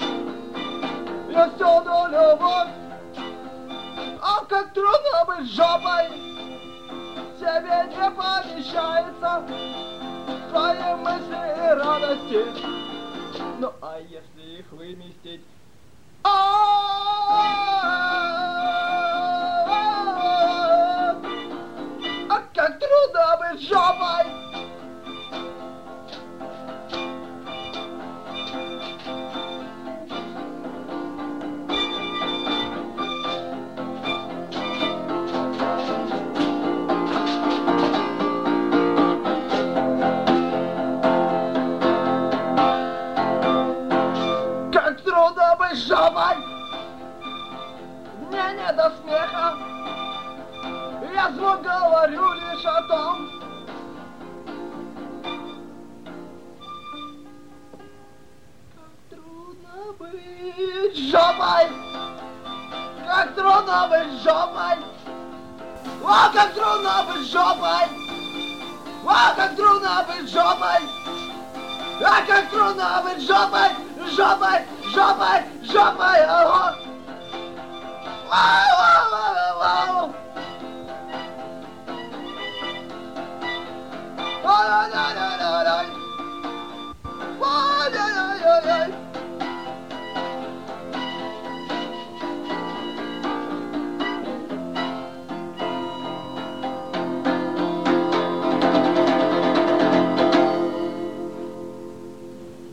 Я всюду любовь, а как трудно быть жопой, тебе не помещается твои мысли и радости. Ну а если их выместить? А как трудно быть жопой! Как трудно быть жопой! Мне не до смеха, я звук говорю лишь о том, как трудно быть жопой! Как трудно быть жопой! О, как трудно быть жопой! О, как трудно быть жопой! А как трудно быть жопой! Жопой! Жопой! Жопой! Ого!